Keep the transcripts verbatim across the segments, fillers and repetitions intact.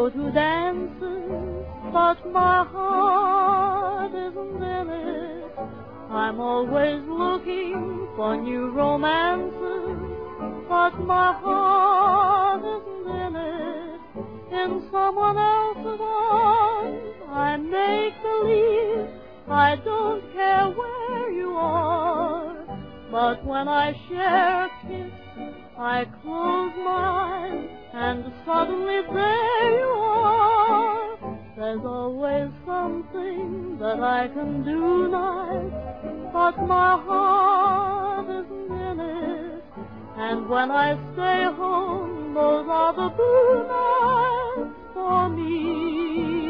to dances, but my heart isn't in it. I'm always looking for new romances, but my heart isn't in it. In someone else's arms, I make believe I don't care where you are. But when I share a kiss, I close my eyes, and suddenly there you are. There's always something that I can do nice, but my heart isn't in it. And when I stay home, those are the blue nights for me.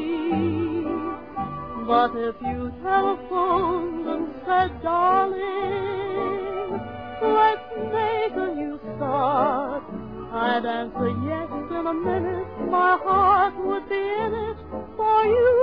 But if you telephoned and said, darling, let's make a new start, I'd answer yes in a minute. My heart would be in it for you.